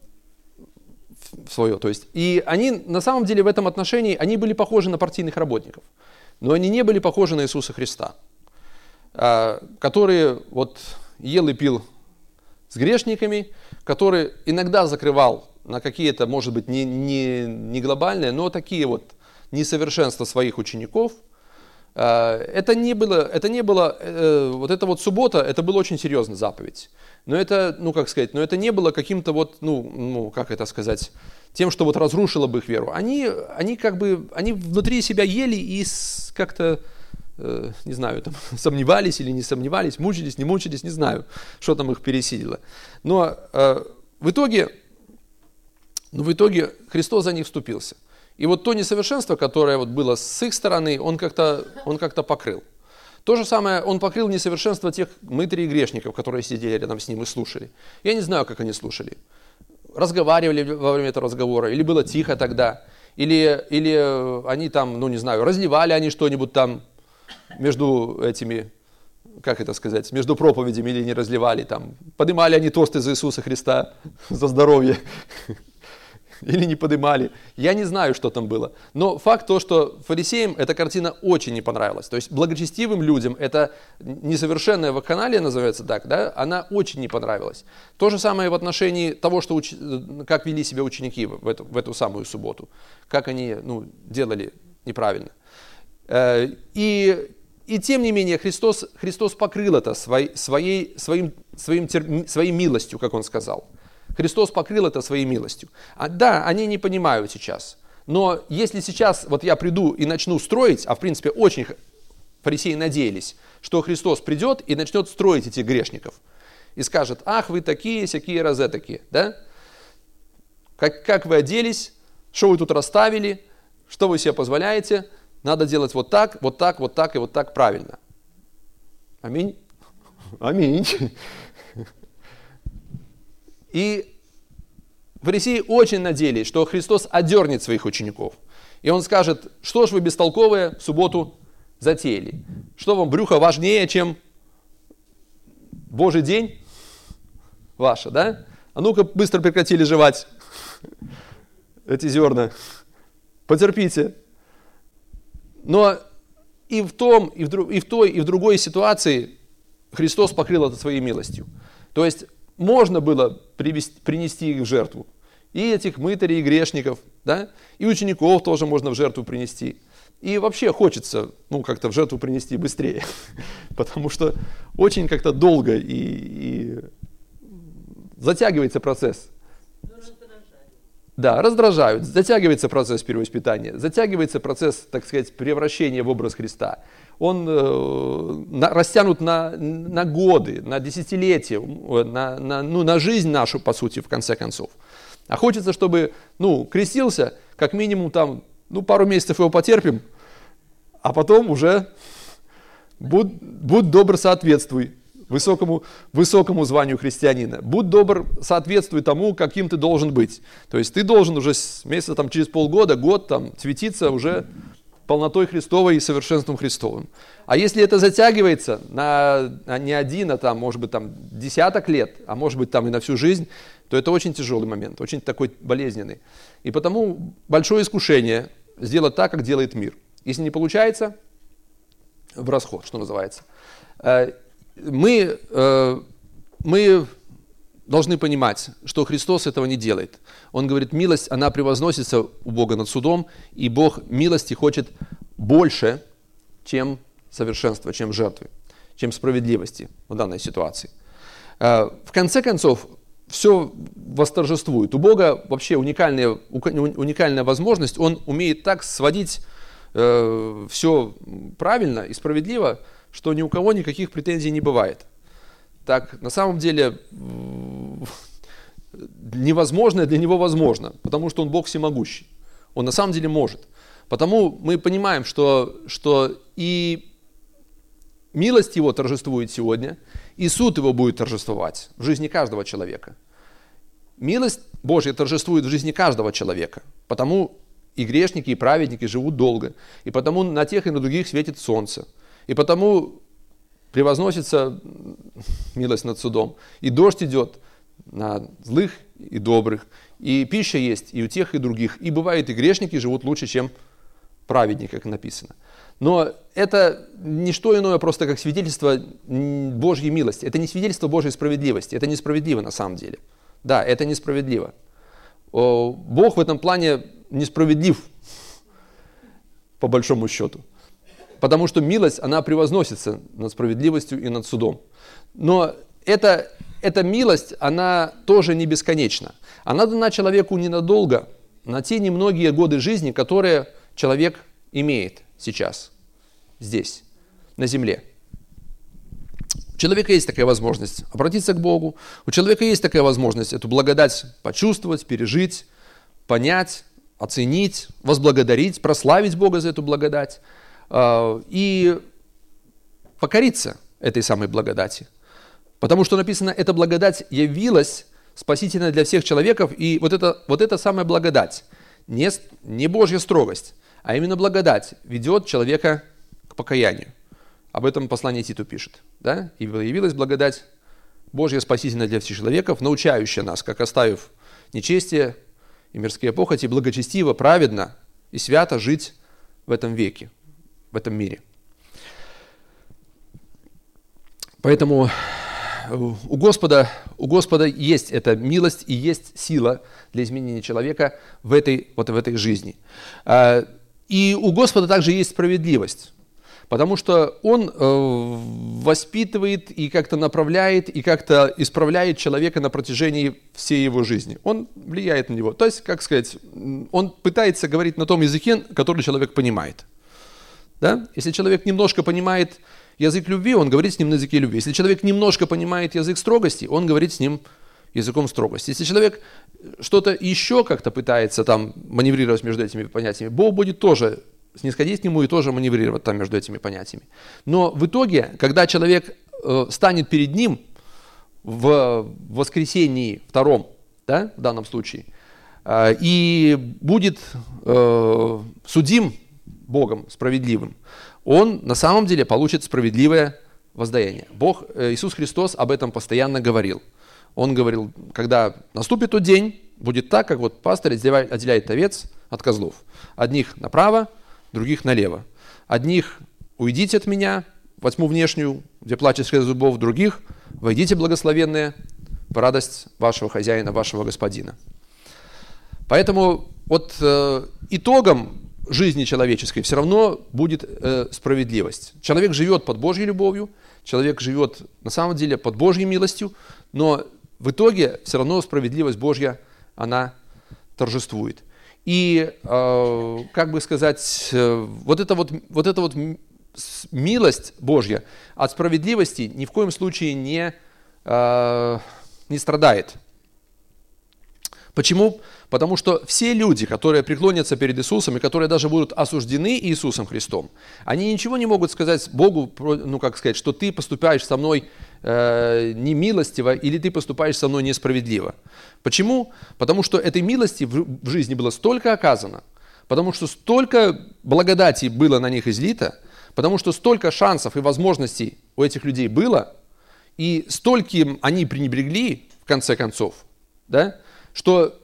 в свое, то есть. И они на самом деле в этом отношении, они были похожи на партийных работников, но они не были похожи на Иисуса Христа, э, который вот ел и пил с грешниками, который иногда закрывал на какие-то, может быть, не, не, не глобальные, но такие вот несовершенства своих учеников. Это не было, это не было, э, вот эта вот суббота, это была очень серьезная заповедь. Но это, ну как сказать, но это не было каким-то вот, ну, ну как это сказать, тем, что вот разрушило бы их веру. Они, они как бы, они внутри себя ели и как-то, э, не знаю, там, сомневались или не сомневались, мучились, не мучились, не знаю, что там их пересилило. Но э, в итоге, ну, в итоге Христос за них вступился. И вот то несовершенство, которое вот было с их стороны, он как-то, он как-то покрыл. То же самое, он покрыл несовершенство тех мытарей и грешников, которые сидели рядом с ним и слушали. Я не знаю, как они слушали. Разговаривали во время этого разговора, или было тихо тогда, или, или они там, ну не знаю, разливали они что-нибудь там между этими, как это сказать, между проповедями или не разливали там, поднимали они тосты за Иисуса Христа, за здоровье, или не поднимали. Я не знаю, что там было. Но факт то, что фарисеям эта картина очень не понравилась. То есть благочестивым людям эта несовершенная вакханалия, называется так, да, она очень не понравилась. То же самое в отношении того, что уч... как вели себя ученики в эту, в эту самую субботу. Как они ну, делали неправильно. И, и тем не менее Христос, Христос покрыл это своей, своей, своим, своим, своей милостью, как Он сказал. Христос покрыл это своей милостью. А, да, они не понимают сейчас. Но если сейчас вот я приду и начну строить, а в принципе очень фарисеи надеялись, что Христос придет и начнет строить этих грешников. И скажет, ах, вы такие, сякие, разе такие. Да? Как, как вы оделись, что вы тут расставили, что вы себе позволяете, надо делать вот так, вот так, вот так и вот так правильно. Аминь. Аминь. И фарисеи очень надеялись, что Христос одернет своих учеников. И Он скажет, что ж вы бестолковые в субботу затеяли? Что вам брюхо важнее, чем Божий день? Ваше, да? А ну-ка быстро прекратили жевать эти зерна. Потерпите. Но и в том, и в, друг, и в той, и в другой ситуации Христос покрыл это своей милостью. То есть можно было привести, принести их в жертву. И этих мытарей, и грешников, да? И учеников тоже можно в жертву принести. И вообще хочется ну, как-то в жертву принести быстрее. Потому что очень как-то долго и, и затягивается процесс. Да, раздражают. Затягивается процесс перевоспитания. Затягивается процесс, так сказать, превращения в образ Христа. Он э, на, растянут на, на годы, на десятилетия, на, на, ну, на жизнь нашу, по сути, в конце концов. А хочется, чтобы, ну, крестился, как минимум там, ну, пару месяцев его потерпим, а потом уже будь, будь добр, соответствуй высокому, высокому званию христианина. Будь добр, соответствуй тому, каким ты должен быть. То есть ты должен уже месяца там, через полгода, год там, светиться уже полнотой Христовой и совершенством Христовым. А если это затягивается на, на не один, а там, может быть, там, десяток лет, а может быть, там и на всю жизнь, то это очень тяжелый момент, очень такой болезненный. И потому большое искушение сделать так, как делает мир. Если не получается, в расход, что называется. Мы, мы должны понимать, что Христос этого не делает. Он говорит, милость, она превозносится у Бога над судом, и Бог милости хочет больше, чем совершенства, чем жертвы, чем справедливости в данной ситуации. В конце концов, все восторжествует. У Бога вообще уникальная, уникальная возможность, Он умеет так сводить э, все правильно и справедливо, что ни у кого никаких претензий не бывает. Так, на самом деле, невозможное для Него возможно, потому что Он Бог всемогущий. Он на самом деле может. Потому мы понимаем, что, что и милость Его торжествует сегодня, и суд Его будет торжествовать в жизни каждого человека. Милость Божья торжествует в жизни каждого человека, потому и грешники, и праведники живут долго, и потому на тех и на других светит солнце, и потому превозносится милость над судом, и дождь идет на злых и добрых, и пища есть и у тех, и других, и бывает, и грешники живут лучше, чем праведники, как написано. Но это не что иное, просто как свидетельство Божьей милости. Это не свидетельство Божьей справедливости. Это несправедливо на самом деле. Да, это несправедливо. Бог в этом плане несправедлив, по большому счету. Потому что милость, она превозносится над справедливостью и над судом. Но эта, эта милость, она тоже не бесконечна. Она дана человеку ненадолго, на те немногие годы жизни, которые человек имеет сейчас, здесь, на земле. У человека есть такая возможность обратиться к Богу, у человека есть такая возможность эту благодать почувствовать, пережить, понять, оценить, возблагодарить, прославить Бога за эту благодать. И покориться этой самой благодати. Потому что написано, эта благодать явилась спасительной для всех человеков, и вот это, вот эта самая благодать, не, не Божья строгость, а именно благодать ведет человека к покаянию. Об этом послание Титу пишет. Да? И явилась благодать Божья спасительная для всех человеков, научающая нас, как оставив нечестие и мирские похоти, благочестиво, праведно и свято жить в этом веке, в этом мире. Поэтому у Господа, у Господа есть эта милость и есть сила для изменения человека в этой, вот в этой жизни. И у Господа также есть справедливость, потому что Он воспитывает и как-то направляет, и как-то исправляет человека на протяжении всей его жизни. Он влияет на него. То есть, как сказать, Он пытается говорить на том языке, который человек понимает. Да? Если человек немножко понимает язык любви, он говорит с ним на языке любви. Если человек немножко понимает язык строгости, он говорит с ним языком строгости. Если человек что-то еще как-то пытается там маневрировать между этими понятиями, Бог будет тоже снисходить к нему и тоже маневрировать там между этими понятиями. Но в итоге, когда человек э, станет перед ним в воскресении втором, да, в данном случае, э, и будет э, судим Богом справедливым, он на самом деле получит справедливое воздаяние. Бог, Иисус Христос об этом постоянно говорил. Он говорил, когда наступит тот день, будет так, как вот пастырь отделяет, отделяет овец от козлов. Одних направо, других налево. Одних уйдите от меня, во тьму внешнюю, где плач и скрежет зубов, других войдите, благословенные, в радость вашего хозяина, вашего господина. Поэтому вот э, итогом жизни человеческой все равно будет э, справедливость. Человек живет под Божьей любовью, человек живет на самом деле под Божьей милостью, но в итоге все равно справедливость Божья, она торжествует. И, э, как бы сказать, э, вот эта вот, вот эта вот милость Божья от справедливости ни в коем случае не, э, не страдает. Почему? Потому что все люди, которые преклонятся перед Иисусом и которые даже будут осуждены Иисусом Христом, они ничего не могут сказать Богу, ну как сказать, что ты поступаешь со мной э, немилостиво или ты поступаешь со мной несправедливо. Почему? Потому что этой милости в, в жизни было столько оказано, потому что столько благодати было на них излито, потому что столько шансов и возможностей у этих людей было, и стольким они пренебрегли, в конце концов, да, что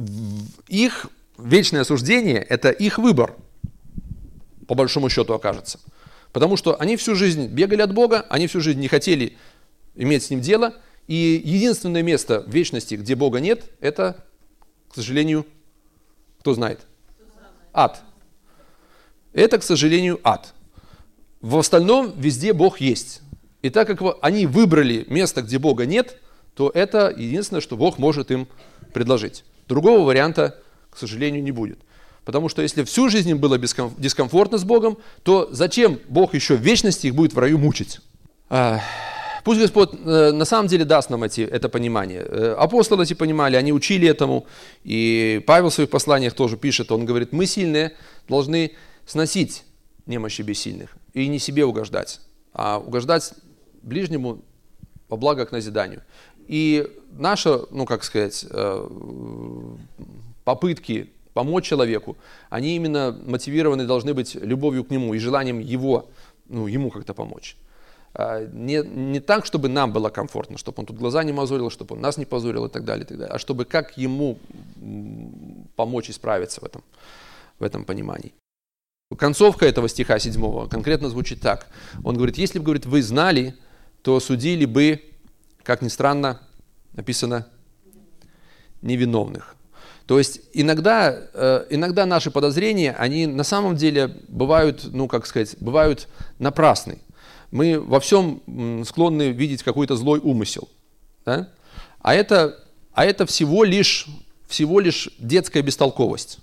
их вечное осуждение – это их выбор, по большому счету окажется. Потому что они всю жизнь бегали от Бога, они всю жизнь не хотели иметь с Ним дело, и единственное место в вечности, где Бога нет, это, к сожалению, кто знает? Ад. Это, к сожалению, ад. В остальном везде Бог есть. И так как они выбрали место, где Бога нет, то это единственное, что Бог может им предложить. Другого варианта, к сожалению, не будет. Потому что если всю жизнь им было дискомфортно с Богом, то зачем Бог еще в вечности их будет в раю мучить? Пусть Господь на самом деле даст нам эти, это понимание. Апостолы эти понимали, они учили этому. И Павел в своих посланиях тоже пишет, он говорит, мы сильные должны сносить немощи бессильных и не себе угождать, а угождать ближнему во благо к назиданию. И наши, ну как сказать, попытки помочь человеку, они именно мотивированы должны быть любовью к нему и желанием его, ну, ему как-то помочь. Не, не так, чтобы нам было комфортно, чтобы он тут глаза не мозолил, чтобы он нас не позорил и так далее, и так далее, а чтобы как ему помочь исправиться в этом, в этом понимании. Концовка этого стиха седьмого конкретно звучит так. Он говорит, если бы, говорит, вы знали, то судили бы, как ни странно, написано, невиновных. То есть иногда, иногда наши подозрения, они на самом деле бывают, ну как сказать, бывают напрасны. Мы во всем склонны видеть какой-то злой умысел. Да? А это, а это всего лишь, всего лишь детская бестолковость.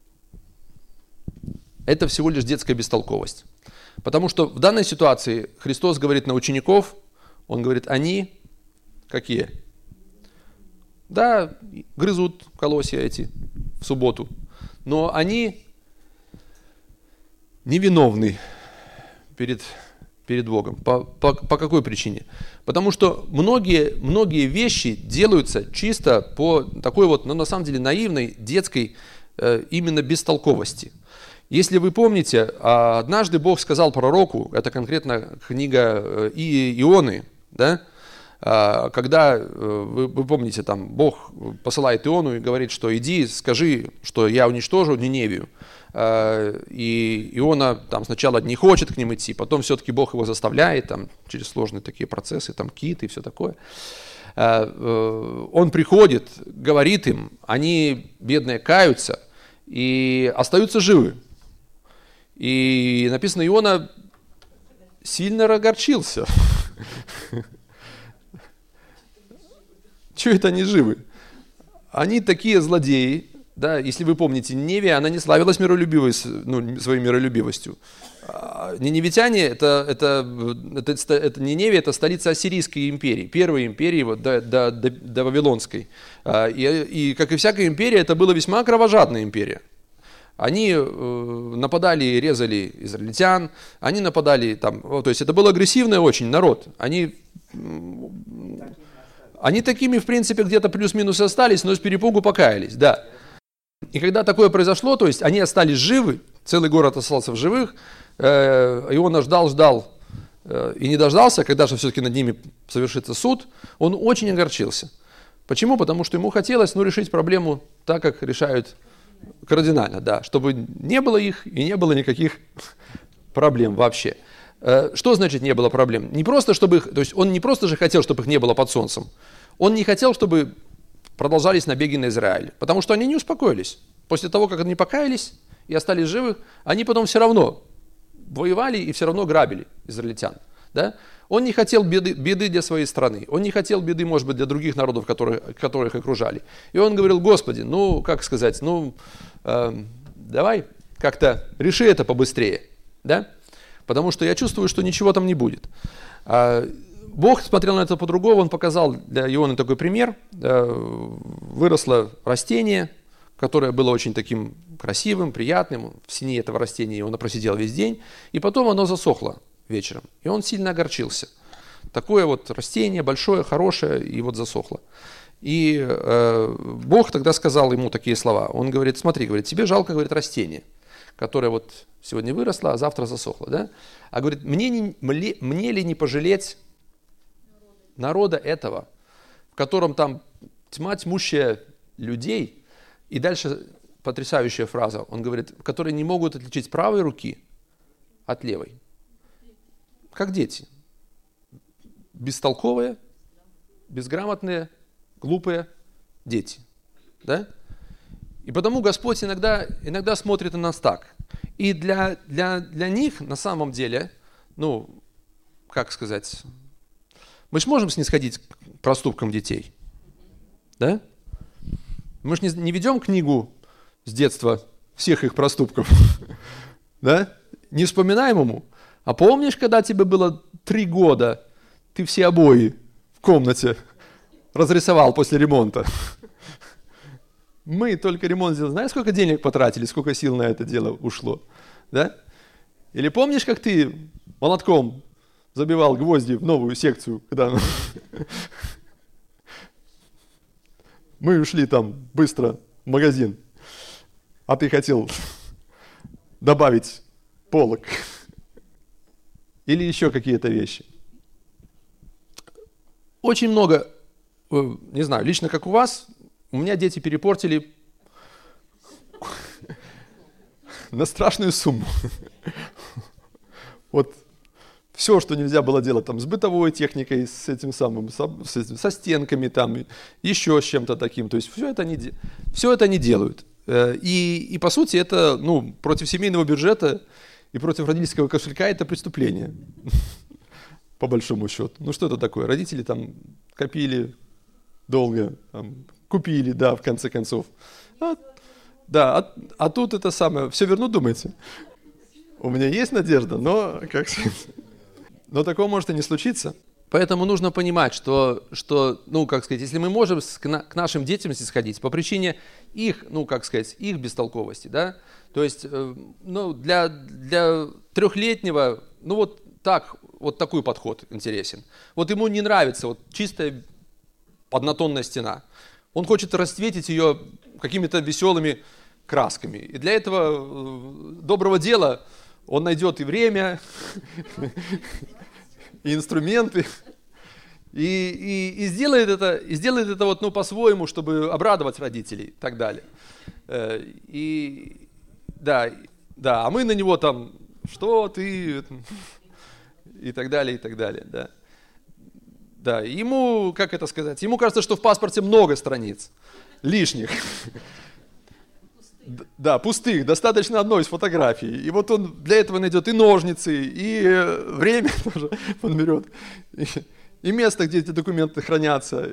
Это всего лишь детская бестолковость. Потому что в данной ситуации Христос говорит на учеников, Он говорит, они какие? Да, грызут колосья эти в субботу, но они невиновны перед перед Богом. По, по, по какой причине? Потому что многие, многие вещи делаются чисто по такой вот, ну, на самом деле, наивной, детской, э, именно бестолковости. Если вы помните, однажды Бог сказал пророку, это конкретно книга Ионы, да, когда, вы, вы помните, там Бог посылает Иону и говорит, что иди, скажи, что я уничтожу Ниневию. И Иона там сначала не хочет к ним идти, потом все-таки Бог его заставляет там, через сложные такие процессы, там кит и все такое. Он приходит, говорит им, они, бедные, каются и остаются живы. И написано, Иона сильно огорчился. Чего это они живы? Они такие злодеи. Да, если вы помните, Ниневия, она не славилась миролюбивостью, ну, своей миролюбивостью. Ниневитяне, это, это, это, это Ниневия, это столица Ассирийской империи, первой империи вот, до, до, до, до Вавилонской. И, и, как и всякая империя, это была весьма кровожадная империя. Они э, нападали и резали израильтян, они нападали там, то есть это был агрессивный очень народ. Они, они такими, в принципе, где-то плюс-минус остались, но с перепугу покаялись, да. И когда такое произошло, то есть они остались живы, целый город остался в живых, э, Иона ждал, ждал э, и не дождался, когда же все-таки над ними совершится суд, он очень огорчился. Почему? Потому что ему хотелось, ну, решить проблему так, как решают кардинально, да, чтобы не было их и не было никаких проблем вообще. Что значит не было проблем? Не просто, чтобы их, то есть он не просто же хотел, чтобы их не было под солнцем, он не хотел, чтобы продолжались набеги на Израиль, потому что они не успокоились. После того, как они покаялись и остались живы, они потом все равно воевали и все равно грабили израильтян, да? Он не хотел беды, беды для своей страны, он не хотел беды, может быть, для других народов, которые, которых окружали. И он говорил, Господи, ну, как сказать, ну, э, давай как-то реши это побыстрее, да? Потому что я чувствую, что ничего там не будет. А Бог смотрел на это по-другому, он показал для Ионы такой пример. Выросло растение, которое было очень таким красивым, приятным, в сине этого растения он просидел весь день, и потом оно засохло вечером, и он сильно огорчился. Такое вот растение большое, хорошее, и вот засохло. И э, Бог тогда сказал ему такие слова. Он говорит, смотри, говорит, тебе жалко, говорит, растение, которое вот сегодня выросло, а завтра засохло, да? А говорит, мне, не, мне, мне ли не пожалеть народа этого, в котором там тьма тьмущая людей, и дальше потрясающая фраза, он говорит, которые не могут отличить правой руки от левой. Как дети. Бестолковые, безграмотные, глупые дети. Да? И потому Господь иногда, иногда смотрит на нас так. И для, для, для них на самом деле, ну, как сказать, мы же можем снисходить к проступкам детей. Да? Мы же не, не ведем книгу с детства всех их проступков. Да? Не вспоминаем ему. А помнишь, когда тебе было три года, ты все обои в комнате разрисовал после ремонта? Мы только ремонт сделали. Знаешь, сколько денег потратили, сколько сил на это дело ушло? Да? Или помнишь, как ты молотком забивал гвозди в новую секцию, когда мы ушли там быстро в магазин, а ты хотел добавить полок? Или еще какие-то вещи. Очень много, не знаю, лично как у вас, у меня дети перепортили на страшную сумму. Вот все, что нельзя было делать там с бытовой техникой, с этим самым, со, со стенками там, еще с чем-то таким. То есть все это они, все это они делают. И, и по сути это, ну, против семейного бюджета и против родительского кошелька это преступление, по большому счету. Ну что это такое? Родители там копили долго, там, купили, да, в конце концов. А, да, а, а тут это самое, все верну, думаете? У меня есть надежда, но, как сказать, но такого может и не случиться. Поэтому нужно понимать, что, что, ну, как сказать, если мы можем с, к, на, к нашим детям сходить по причине их, ну, как сказать, их бестолковости, да, то есть, э, ну, для, для трехлетнего, ну, вот так, вот такой подход интересен. Вот ему не нравится вот чистая однотонная стена. Он хочет расцветить ее какими-то веселыми красками. И для этого доброго дела он найдет и время, и инструменты, и, и, и сделает это, и сделает это вот, ну, по-своему, чтобы обрадовать родителей и так далее. И да, да, а мы на него там, что ты, и так далее, и так далее, да. Да, ему, как это сказать, ему кажется, что в паспорте много страниц лишних. Да, пустых, достаточно одной из фотографий. И вот он для этого найдет и ножницы, и время тоже он берет, и, и место, где эти документы хранятся.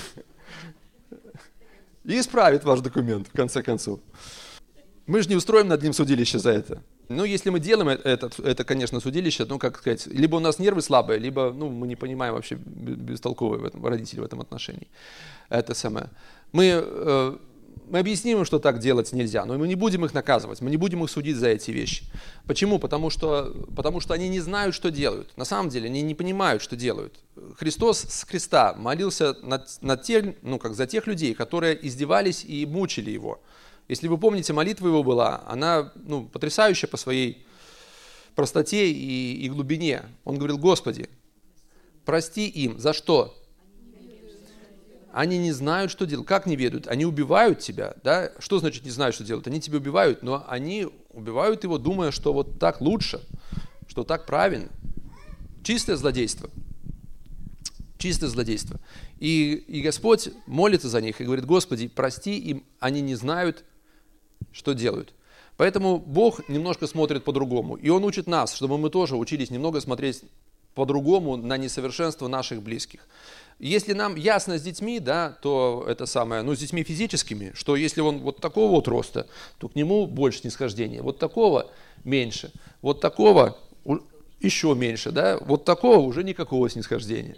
И исправит ваш документ, в конце концов. Мы же не устроим над ним судилище за это. Ну, если мы делаем это, это, конечно, судилище, ну, как сказать, либо у нас нервы слабые, либо, ну, мы не понимаем вообще бестолковые в этом, родители в этом отношении. Это самое. Мы, э, мы объясним им, что так делать нельзя, но мы не будем их наказывать, мы не будем их судить за эти вещи. Почему? Потому что, потому что они не знают, что делают. На самом деле, они не понимают, что делают. Христос с креста молился над, над тех, ну, как за тех людей, которые издевались и мучили его. Если вы помните, молитва его была, она, ну, потрясающая по своей простоте и, и глубине. Он говорил: Господи, прости им. За что? Они не знают, что делают. Как не ведают? Они убивают тебя. Да? Что значит не знают, что делают? Они тебя убивают, но они убивают его, думая, что вот так лучше, что так правильно. Чистое злодейство. Чистое злодейство. И, и Господь молится за них и говорит: Господи, прости им, они не знают, что делают. Поэтому Бог немножко смотрит по-другому. И Он учит нас, чтобы мы тоже учились немного смотреть по-другому на несовершенство наших близких. Если нам ясно с детьми, да, то это самое, ну, с детьми физическими, что если он вот такого вот роста, то к нему больше снисхождения, вот такого меньше, вот такого еще меньше, да, вот такого уже никакого снисхождения.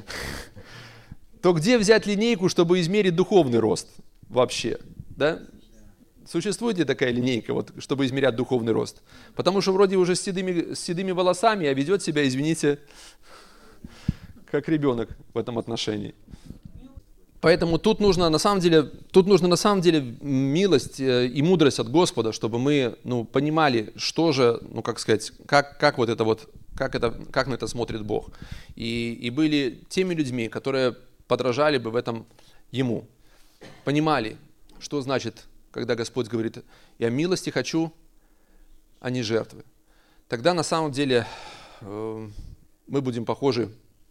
То где взять линейку, чтобы измерить духовный рост вообще, да? Существует ли такая линейка, вот, чтобы измерять духовный рост? Потому что вроде уже с седыми, с седыми волосами, а ведет себя, извините, как ребенок в этом отношении. Поэтому тут нужно на самом деле, тут нужно на самом деле милость и мудрость от Господа, чтобы мы, ну, понимали, что же, ну, как сказать, как, как вот это вот, как это, как на это смотрит Бог. И, и были теми людьми, которые подражали бы в этом Ему, понимали, что значит, когда Господь говорит: «Я милости хочу, а не жертвы». Тогда на самом деле э, мы будем похожи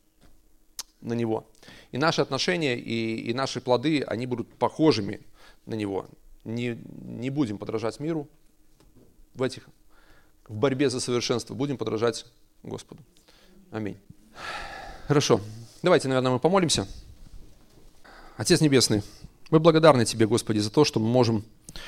на Него. И наши отношения, и, и наши плоды, они будут похожими на Него. Не, не будем подражать миру в этих, в борьбе за совершенство, будем подражать Господу. Аминь. Хорошо. Давайте, наверное, мы помолимся. Отец Небесный, мы благодарны Тебе, Господи, за то, что мы можем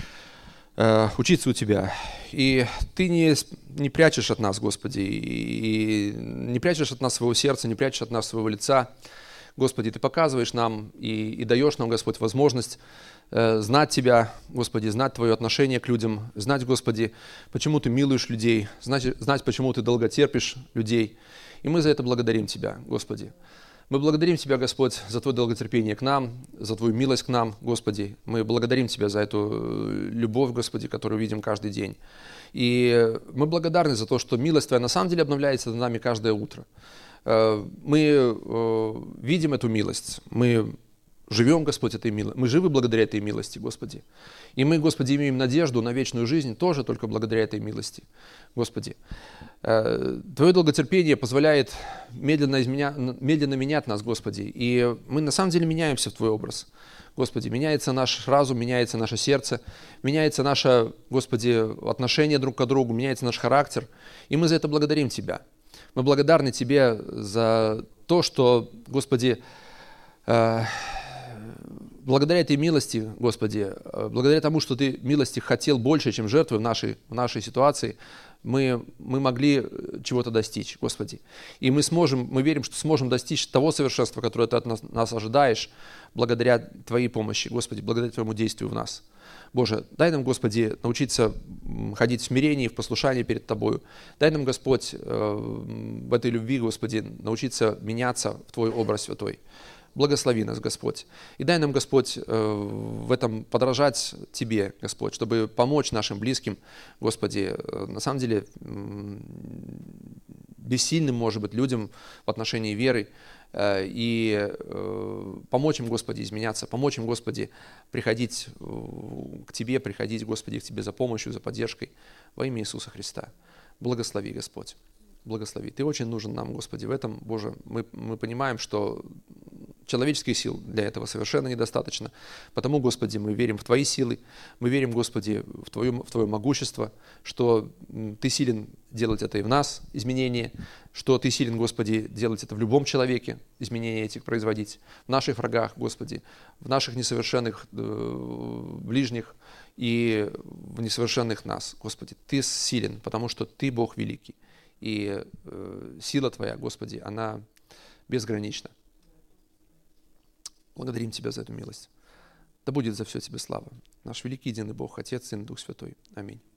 э, учиться у Тебя. И Ты не, не прячешь от нас, Господи, и, и не прячешь от нас своего сердца, не прячешь от нас своего лица. Господи, Ты показываешь нам и, и даешь нам, Господь, возможность э, знать Тебя, Господи, знать Твое отношение к людям, знать, Господи, почему Ты милуешь людей, знать, знать, почему Ты долготерпишь людей. И мы за это благодарим Тебя, Господи. Мы благодарим Тебя, Господь, за Твое долготерпение к нам, за Твою милость к нам, Господи. Мы благодарим Тебя за эту любовь, Господи, которую видим каждый день. И мы благодарны за то, что милость Твоя на самом деле обновляется над нами каждое утро. Мы видим эту милость, мы живем, Господь, этой милости, мы живы благодаря этой милости, Господи. И мы, Господи, имеем надежду на вечную жизнь тоже только благодаря этой милости, Господи. Твое долготерпение позволяет медленно, изменя... медленно менять нас, Господи, и мы на самом деле меняемся в Твой образ. Господи, меняется наш разум, меняется наше сердце, меняется наше, Господи, отношение друг к другу, меняется наш характер, и мы за это благодарим Тебя. Мы благодарны Тебе за то, что, Господи, благодаря этой милости, Господи, благодаря тому, что Ты милости хотел больше, чем жертвы в нашей, в нашей ситуации, мы, мы могли чего-то достичь, Господи. И мы сможем, мы верим, что сможем достичь того совершенства, которое Ты от нас, нас ожидаешь, благодаря Твоей помощи, Господи, благодаря Твоему действию в нас. Боже, дай нам, Господи, научиться ходить в смирении, в послушании перед Тобою. Дай нам, Господь, в этой любви, Господи, научиться меняться в Твой образ святой. Благослови нас, Господь. И дай нам, Господь, в этом подражать Тебе, Господь, чтобы помочь нашим близким, Господи, на самом деле, бессильным, может быть, людям в отношении веры, и помочь им, Господи, изменяться, помочь им, Господи, приходить к Тебе, приходить, Господи, к Тебе за помощью, за поддержкой во имя Иисуса Христа. Благослови, Господь, благослови. Ты очень нужен нам, Господи, в этом, Боже, мы, мы понимаем, что человеческих сил для этого совершенно недостаточно. Потому, Господи, мы верим в Твои силы, мы верим, Господи, в Твое, в Твое могущество, что Ты силен делать это и в нас, изменения, что Ты силен, Господи, делать это в любом человеке, изменения этих производить, в наших врагах, Господи, в наших несовершенных э, ближних и в несовершенных нас, Господи. Ты силен, потому что Ты Бог великий, и э, сила Твоя, Господи, она безгранична. Благодарим Тебя за эту милость. Да будет за все Тебе слава. Наш великий единый Бог, Отец, Сын, Дух Святой. Аминь.